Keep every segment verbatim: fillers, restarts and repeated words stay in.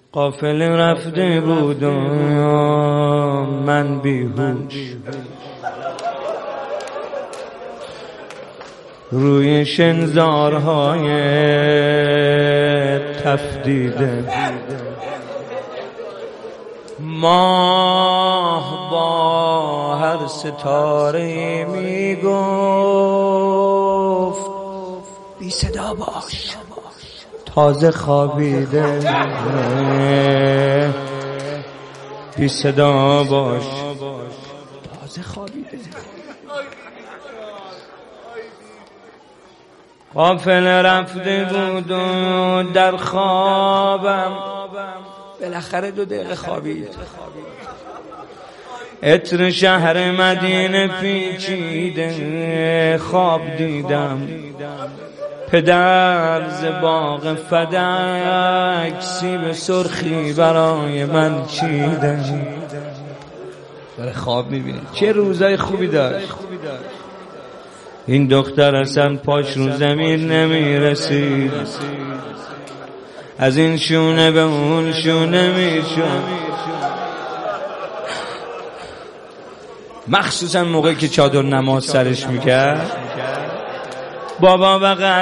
قافله رفته بود و من بیهوش روی شنزارهای تفدیده ماه با هر ستاره میگفت بی صدا باش تازه خوابیده بی صدا باش تازه خوابیده قافله رفته بود و در خوابم بالاخره دو دقیقه خوابید عطر شهر مدینه پیچیده خواب دیدم پدر ز باغ فدک سیب سرخی برای من چیده داره خواب میبینه چه روزای خوبی داشت این دختر اصلا پاش رو زمین نمیرسید از این شونه به اون شونه میشد مخصوصا موقعی که چادر نماز سرش میکرد بابا بغل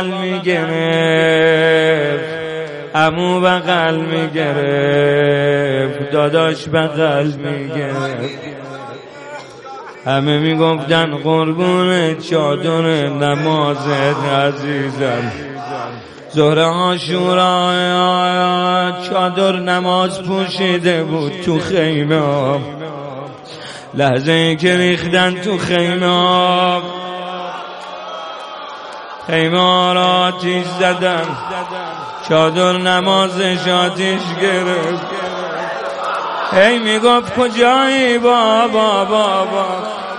میگرفت عمو بغل میگرفت داداش بغل میگرفت همه میگفتن قربون چادر نمازت عزیزم ظهر عاشورا چادر نماز پوشیده بود تو خیمه لحظه ای که ریختن تو خیمه خیمه را آتیش زدن چادر نمازش آتیش گرفت هی میگفت کجایی بابا بابا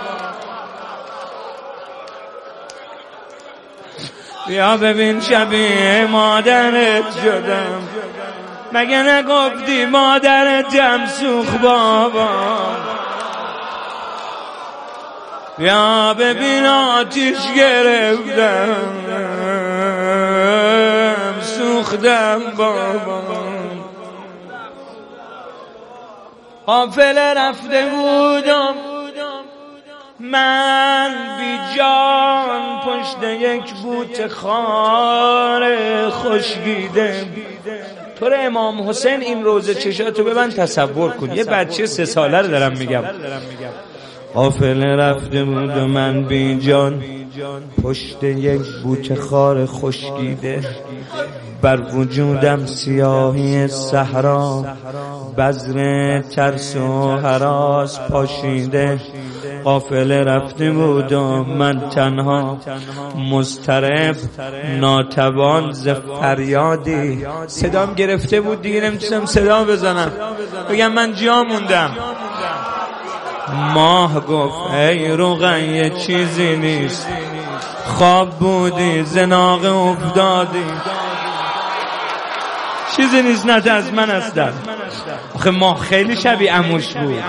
بیا ببین شبیه مادرت شدم مگه نگفتی مادرتم سوخ بابا بیا ببین آتیش گرفتم سوختم بابا قافله رفته بودم من بی جان پشت یک بوت خار خشکیده طور امام حسین این روزه چشاتو ببند تصور کن یه بچه سه ساله رو دارم میگم قافله رفته بود و من بی جان پشت یک بوته خار خشکیده بر وجودم سیاهی صحرا بذر ترس و هراس پاشیده قافله رفته بود و من تنها مضطرب ناتوان ز فریادی صدام گرفته بود دیگه نمیتونم صدا بزنم بگم من جا موندم ماه گفت ای رقیه چیزی نیست خواب بودی زناق افتادی چیزی نیست نه از من هستم آخه ماه خیلی شبیه عموش بود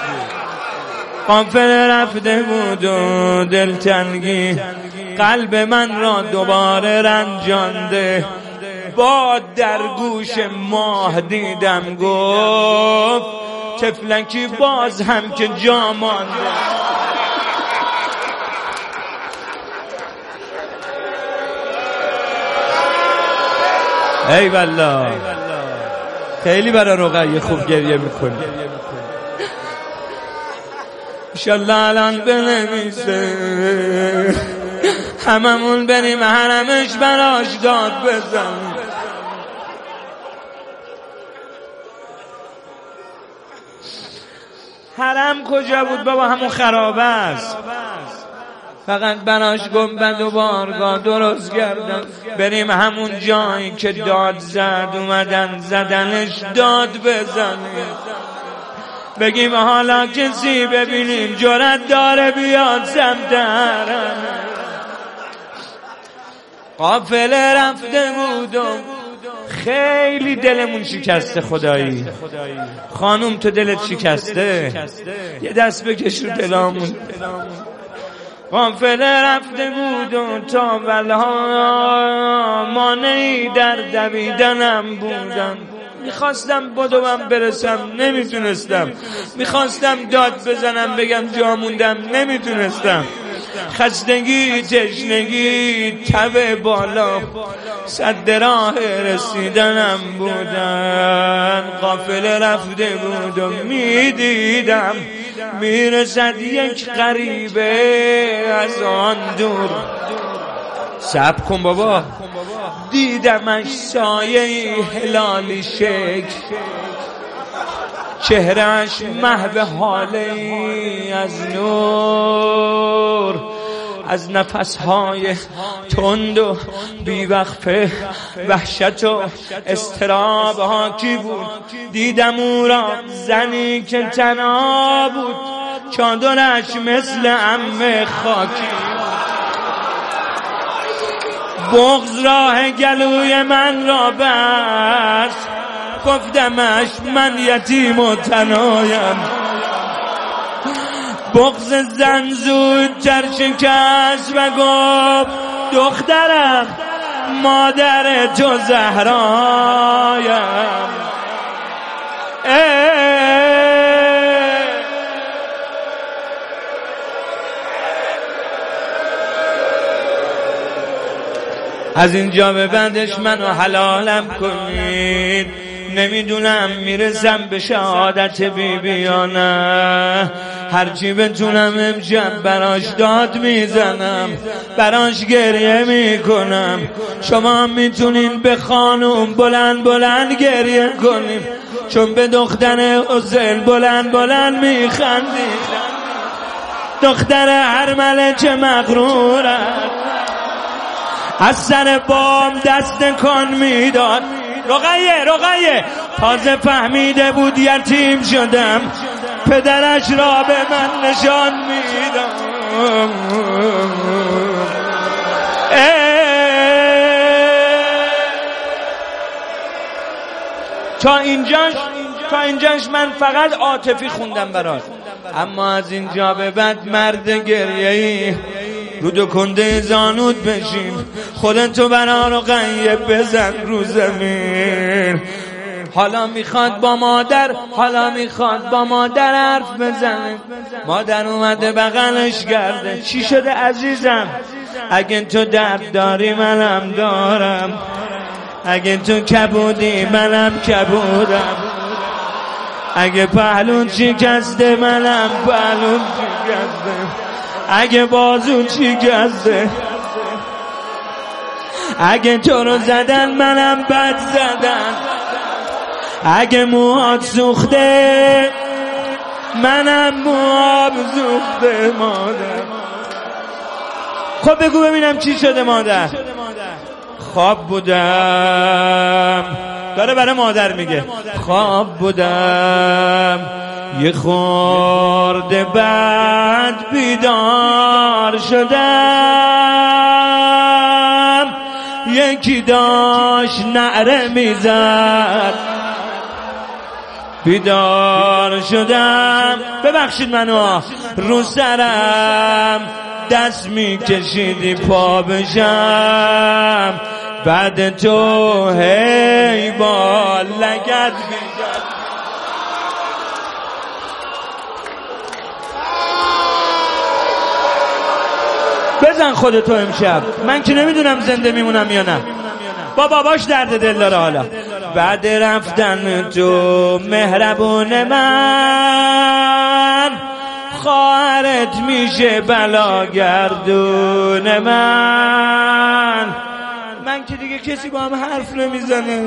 قافله رفته بود و دلتنگی قلب من را دوباره رنجانده با در گوش ماه دیدم گفت تفلکی باز هم که جا مانده ای والله خیلی برای رقیه خوب گریه میکنی انشالله الان بنویسه هممون بریم حرمش براش داد بزن حرم کجا بود بابا همون خرابه است فقط براش گنبد و بارگاه درست کردن بریم همون جایی که داد زد اومدن زدنش داد بزنیم بگیم حالا کسی ببینیم جرأت داره بیاد سمت حرم قافله رفته بودم خیلی دلمون شکسته خدایی خانوم تو دلت شکسته یه دست بکش رو دلامون قافله رفته بود و تا ولها مانعی در دویدنم بودن میخواستم بدوم برسم نمیتونستم، میخواستم داد بزنم بگم جا موندم نمیتونستم. خستگی، تشنگی، تب بالا، صد راه رسیدنم بودن. قافله رفته بود و میدیدم میرسد یک غریبه از آن دور. صبر کن بابا. دیدمش سایه هلالی شکل، چهرهش محو حالی از نور، از نفسهای تند و بیوقفه وحشت و اضطراب حاکی بود. دیدم او را زنی که تنها بود، چادرش مثل عمه خاکی. بغض راه گلوی من را بست، گفتمش من یتیم و تنهایم. بغض زن زودتر شکست و گفت دخترم مادر تو زهرایم. از اینجا به بعدش منو حلالم کنید، نمیدونم میرسم به شهادت بیبی یا نه. هرچی بتونم امشب براش داد میزنم، براش گریه میکنم. شما میتونین به خانوم بلند بلند گریه کنیم، چون به دختر حسین بلند بلند میخندیم. دختر هرمله چه مغرورت، از سر بام دست کن میداد. رقیه رقیه تازه فهمیده بود یتیم شدم، پدرش را به من نشان میداد. تا اینجاش تا اینجاش من فقط عاطفی خوندم براش، اما از اینجا به بعد مرد گریه‌ای رو دو کنده زانود بشین، خودتو برا رقیه بزن رو زمین. حالا میخواد با مادر حالا میخواد با مادر حرف بزنه. مادر اومده بغلش کرده. چی شده عزیزم؟ اگه تو درد داری منم دارم، اگه تو کبودی منم کبودم، اگه پهلون شکسته منم پهلون شکسته، اگه بازو شکسته، اگه تو رو زدن منم بد زدن، اگه موهات سوخته منم موهام سوخته. مادر خب بگو ببینم چی شده مادر؟ خواب بودم، داره برای مادر میگه، خواب بودم یه خورده بعد بیدار شدم، یکی داشت نعره میزد. بیدار شدم، ببخشید منو، رو سرم دست میکشیدی پا بشم، بعد تو هی با لگد میزد. بزن خودتو امشب، من که نمیدونم زنده میمونم یا نه. با باباش درد دل داره. حالا بعد رفتن تو مهربون من، خواهرت میشه بلاگردون من. من که دیگه کسی با هم حرف نمیزنه،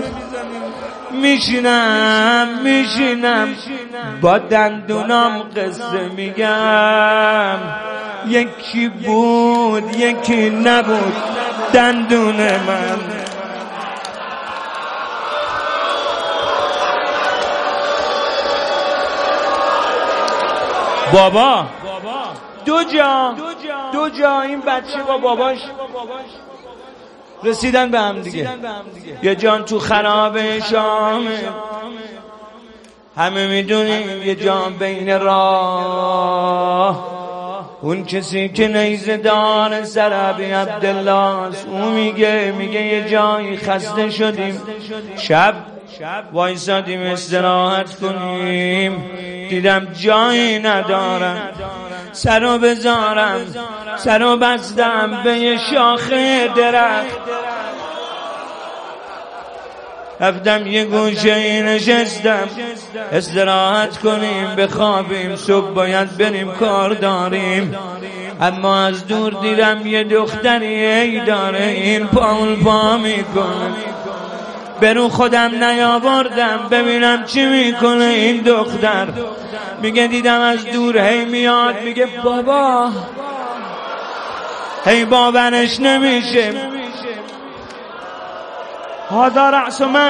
میشینم میشینم با دندونام قصه میگم. یکی بود یکی نبود دندون من. بابا دو جا دو جا این بچه با باباش رسیدن به هم دیگه. یه جان تو خراب شامه، همه میدونیم، یه جان بین راه. اون کسی که نیزه دار سرابی عبدالله است، اون میگه میگه یه جایی خسته شدیم، شب وایسادیم استراحت کنیم، دیدم جایی ندارم سرو بذارم، سرو بستم به یه شاخه درخت، رفتم یه گوشه ای نشستم استراحت کنیم بخوابیم، صبح باید بریم کار داریم. اما از دور دیدم یه دختری ای داره این پاول پا میکنه، برو خودم نیاوردم ببینم چی میکنه این دختر. میگه دیدم از دور هی میاد میگه بابا، هی باورش نمیشه، هذا رأس من،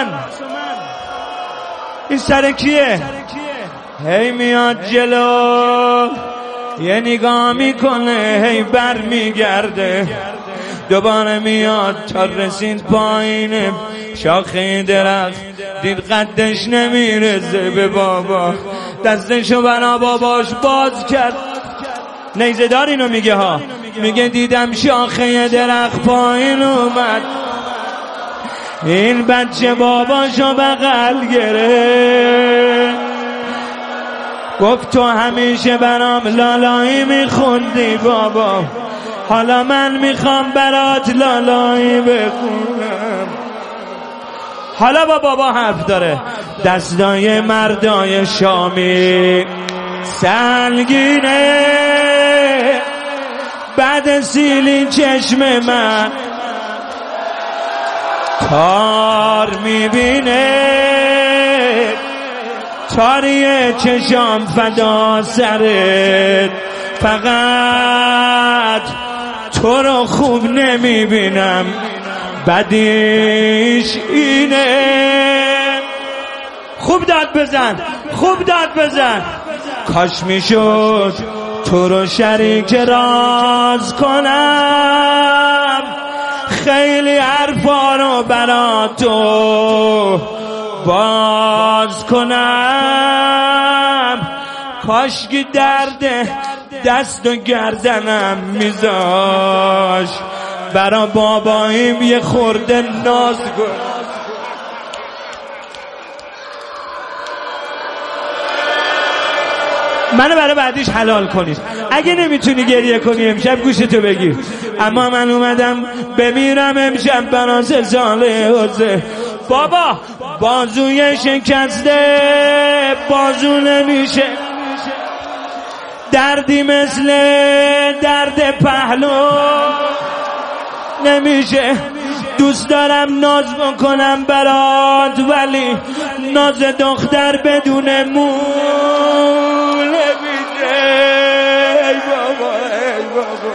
این سر کیه؟ هی میاد جلو یه نگاه میکنه هی بر میگرده، دوباره میاد تا رسید پایین شاخه درخت، دید قدش نمیرسه به بابا، دستشو برا باباش باز کرد. نیزه دار اینو میگه ها، میگه دیدم شاخه درخت پایین اومد، این بچه باباشو بغل گرفت، گفت تو همیشه برام لالایی میخوندی بابا، حالا من میخوام برات لالایی بخونم. حالا با بابا حرف داره، دستای مردای شامی سنگینه، بعد سیلی چشم من تار میبینه، تاریه چشام فدا سرت، فقط تو رو خوب نمیبینم، بدیش اینه. خوب داد بزن، خوب داد بزن. کاش میشد تو رو شریک راز کنم، خیلی حرفا رو برا تو باز کنم، کاش که درد دست و گردنم میذاش برا باباییم یه خورده ناز کن. منو برای بعدیش حلال کنید. اگه نمیتونی گریه کنی امشب گوشتو بگیر، اما من اومدم بمیرم امشب برا سه ساله حوزه. بابا بازوی شکسته بازو نمیشه، دردی مثل درد پهلو نمیشه، دوست دارم ناز بکنم برات ولی ناز دختر بدون مو نمیشه. ای بابا ای بابا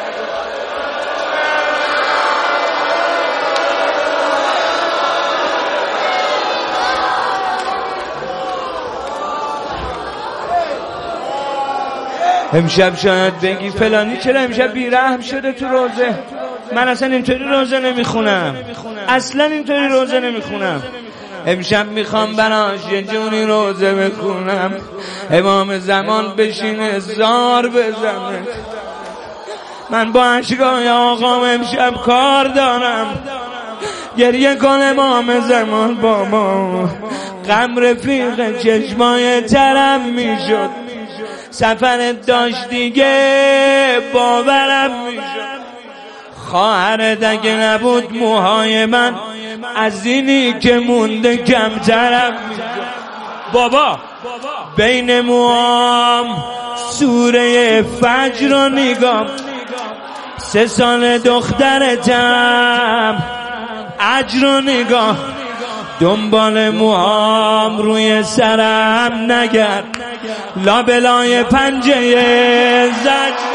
امشب شاید بگی فلانی چرا امشب بیرحم شده تو روزه. من اصلا اینطوری روزه نمیخونم، اصلا اینطوری روزه نمیخونم. امشب میخوام براش یه جونی روزه بخونم، امام زمان بشینه زار بزنه. من با عشقای آقام امشب کار دارم، گریه کن امام زمان بابا، غم رفیق چشمای ترم میشد، سفرت داشت دیگه باورم میشد. خواهرت اگه نبود موهای من از اینی که مونده کمترم میشد. بابا بین موام سوره فجر رو نگاه، سه سال دخترتم اجر رو نگاه، دنبال موام روی سرم نگرد، لابلای پنجه زجر.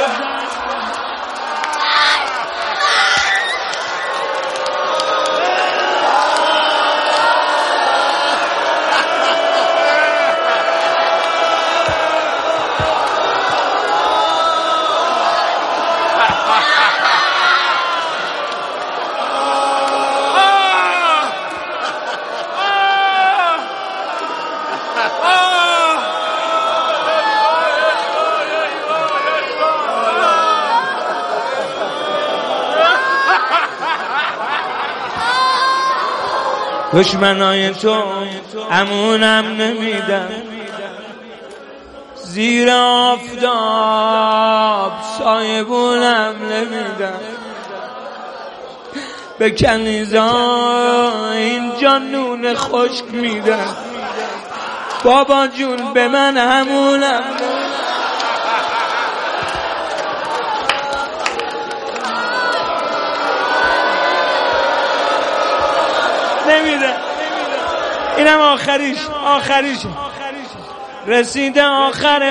دشمنای تو امونم نمیدن، زیر آفتاب سایبونم نمیدن، به کنیزا اینجا نون خشک میدن، بابا جون به من همونم نمیدن. اینم آخریش آخریشه. رسیده آخر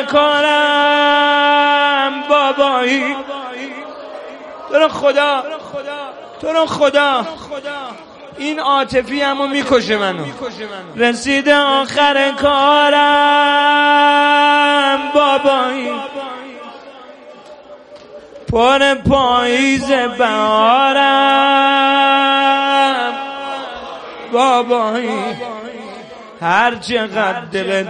کارم بابایی، تو رو خدا تو رو خدا این عاطفی همو میکشه منو. رسیده آخر کارم بابایی، پر پاییز بهارم بابایی، هر چقدر دلت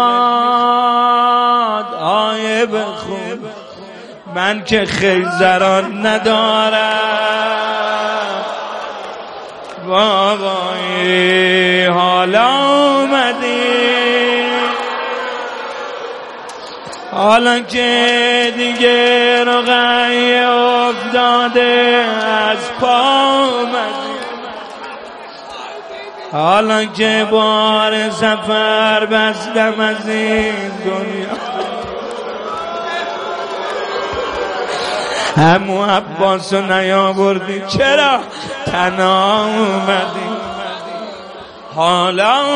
میخواد آیه بخون، من که خیزران ندارم بابایی. حالا اومدی، حالا که دیگه رقعی افتاده از پا اومدی، حالا که بار سفر بستم از این دنیا، همو عباسو نیاوردی چرا تنها اومدی؟ حالا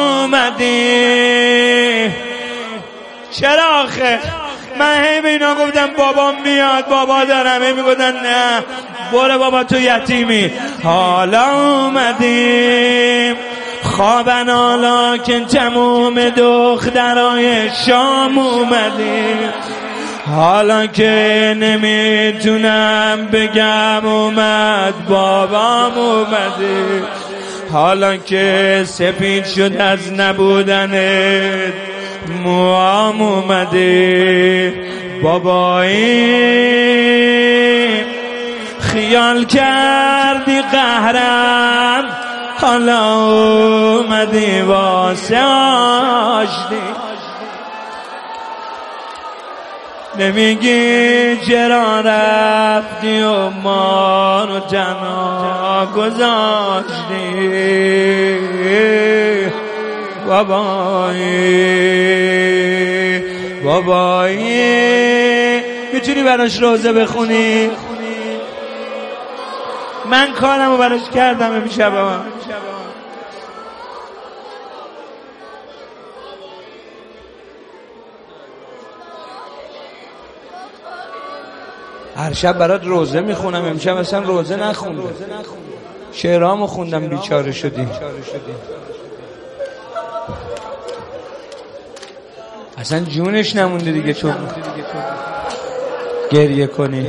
اومدی چرا آخه؟ من هی به اینا گفتم بابا میاد بابا دارم، هی میگفتن نه برو بابا تو یتیمی. حالا اومدیم خوابن، حالا که تموم دخترای شام اومدیم، حالا که نمیتونم بگم اومد بابام اومده، حالا که سپید شد از نبودنت موام اومده بابایی. خیال کردی قهرم، حالا اومدی واسه آشتی، نمیگی چرا رفتی و ما رو تنها گذاشتی بابایی. بابایی میتونی براش روزه بخونی؟ من کارمو براش کردم امشب. هر شب برات روزه میخونم، امشب اصلا روزه نخوندم، شعرامو خوندم بیچاره شدی. اصلا جونش نمونده دیگه تو گریه کنی.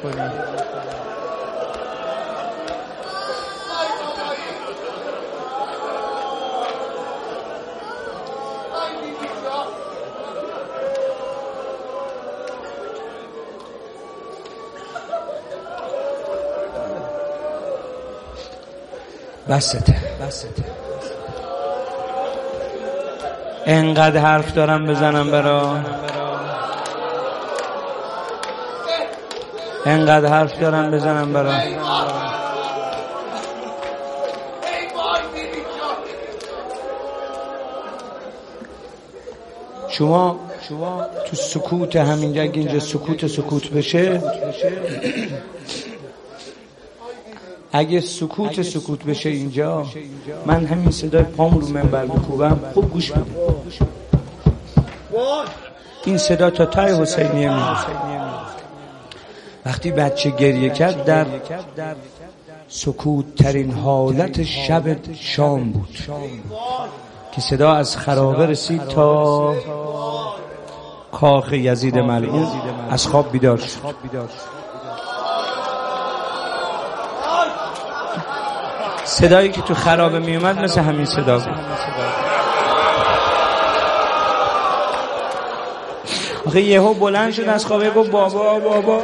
بسته بسته انقدر حرف دارم بزنم برا، انقدر حرف دارم بزنم برا. شما شما تو سکوت همینجا، اگه اینجا سکوت سکوت بشه، اگه سکوت سکوت بشه اینجا، من همین صدای پام رو منبر بکوبم، خوب گوش بده، این صدا تا تای حسینیه میاد. وقتی بچه گریه کرد در سکوت ترین حالت شب شام بود که صدا از خرابه رسید تا کاخ یزید ملعون، از خواب بیدار شد. صدایی که تو خرابه می اومد مثل همین صدا بود. آخه یهو بلند شد از خوابه، گفت بابا بابا،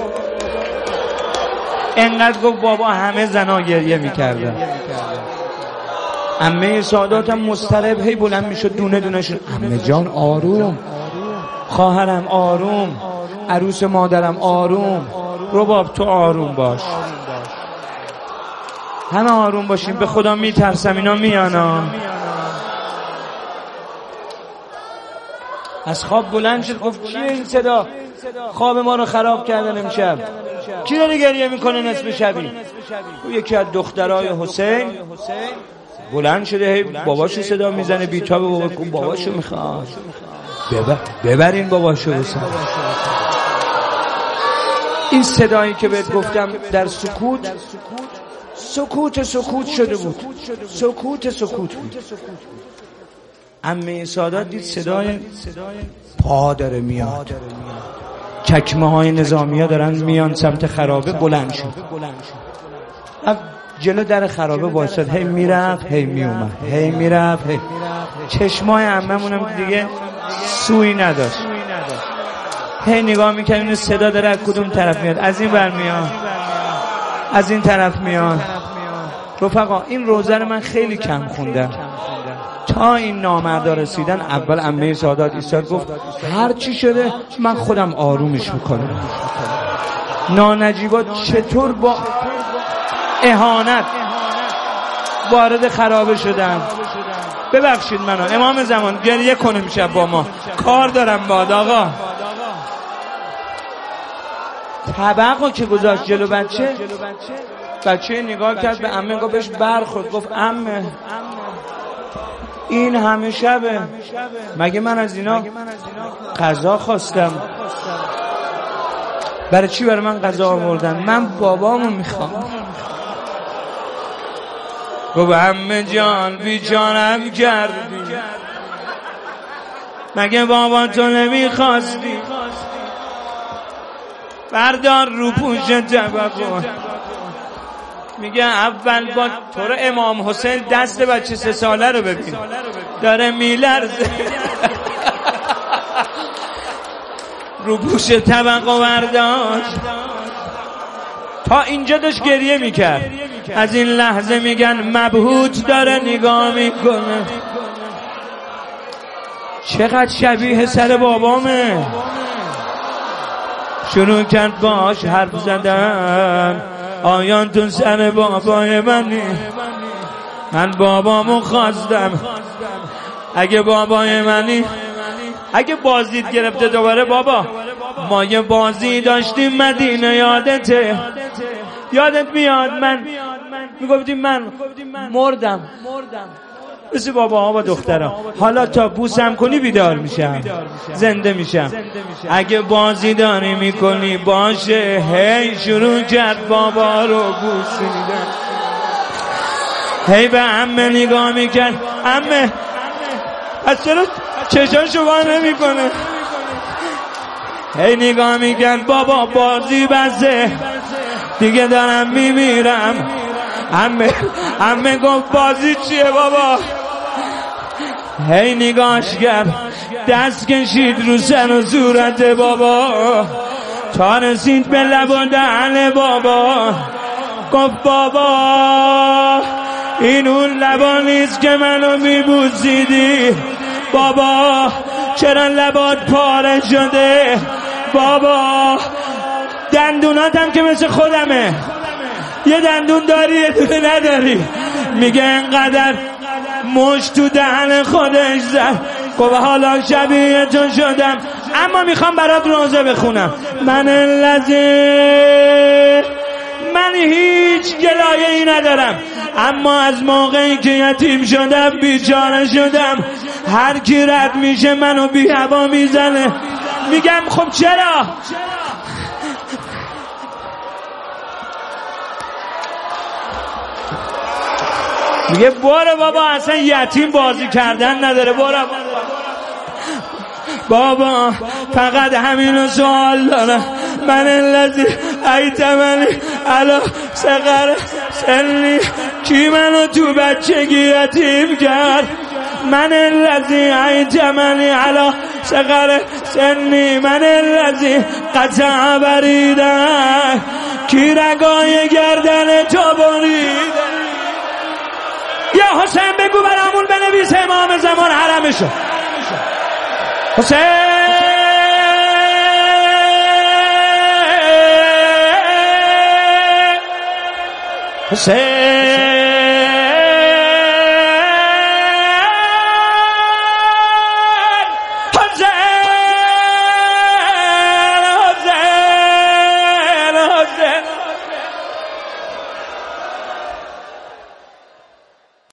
انقدر گفت بابا همه زنا گریه میکردن. عمه سادات هم مضطرب هی بلند میشد دونه دونه شد. عمه جان آروم، خواهرم آروم، عروس مادرم آروم، رباب تو آروم باش، همه آروم باشیم، به خدا میترسم اینا میانا. از خواب بلند شد گفت چیه این صدا؟ خواب ما رو خراب کردن امشب. کی داره گریه میکنه نصف شبی؟ یکی از دخترای حسین بلند شده هی باباشو صدا میزنه بیتابه، بابا کن باباشو میخواد ببر ببرین باباشو بسن. این صدایی که بهت گفتم در سکوت سکوت سکوت شده بود، سکوت سکوت بود. عمه سادات دید صدای پا داره میاد، چکمه های نظامی ها دارن میان سمت خرابه. بلند شد جلو در خرابه وایساد، هی میرفت هی میومد، هی میرفت هی. چشمای عممونم دیگه سوی نداشت، هی نگاه میکنیم این صدا داره از کدوم طرف میاد، از این بر میاد از این طرف میاد. رفقا این روزه رو من خیلی کم خوندم. تا این نامردا رسیدن اول عمه سادات ایستاد گفت هر چی شده من خودم آرومش میکنم. نانجیبا چطور با اهانت وارد خرابه شدن. ببخشید منو امام زمان گریه کنه میشه با ما، کار دارم باد آقا. طبقو که گذاشت جلو بچه، بچه نگاه کرد به عمه، گفت بهش برخورد، گفت عمه این همه شبه، مگه من از اینا غذا خواستم؟ برای چی برای من غذا آوردن؟ من بابامو میخوام. گفت عمه جان بی جانم کردی، مگه بابا تو نمیخواستی؟ بردار رو پوش طبقو. میگه اول با تو رو امام حسین دست بچه سه ساله رو ببین داره میلرزه. رو پوش طبقو برداشت. تا اینجا داشت گریه میکرد. از این لحظه میگن مبهوت داره نگاه میکنه. چقدر شبیه سر بابامه. شروع کرد باش حرف زدن. آیان تو سر بابای منی، من بابامو خواستم. اگه بابای منی، اگه بازدید گرفته دوباره بابا ما یه بازی داشتیم مدینه یادته؟ یادت میاد من میگفتیم من مردم مثل بابا ها با دخترم، حالا تا بوسم کنی بیدار میشم زنده میشم. اگه بازی داری میکنی باشه. هی شروع کرد بابا رو بوسیدن، هی به عمه نگاه میکرد. عمه از چرا چشاشو وا نمیکنه؟ هی نگاه میکرد بابا بازی بسه دیگه دارم میمیرم. عمه عمه گفت بازی چیه بابا؟ هی نگاش کرد، دست کشید رو سر و صورت بابا تا رسید به لب و دهن بابا. گفت بابا این اون لبا نیست که منو میبوسیدی. بابا چرا لبات پاره شده؟ بابا دندوناتم که مثل خودمه، یه دندون داری یه دونه نداری. میگه انقدر مشت تو دهن خودش زد. گفت حالا شبیه تو شدم اما میخوام برات روزه بخونم. من لذه من هیچ گلایه‌ای ندارم، اما از موقعی که یتیم شدم بیچاره شدم. هر کی رد میشه منو بی هوا میزنه. میگم خب چرا؟ میگه برو بابا اصلا یتیم بازی کردن نداره. برو بابا فقط همینو سوال دارم. من الذی ایتمنی علی صغر سنی، کی منو تو بچگی یتیم کرد؟ من الذی ایتمنی علی صغر سنی، من الذی قطع بریده، کی رگای گردن تو بریده؟ یه یا حسین بگو برامون بنویس امام زمان حرمشو. حسین حسین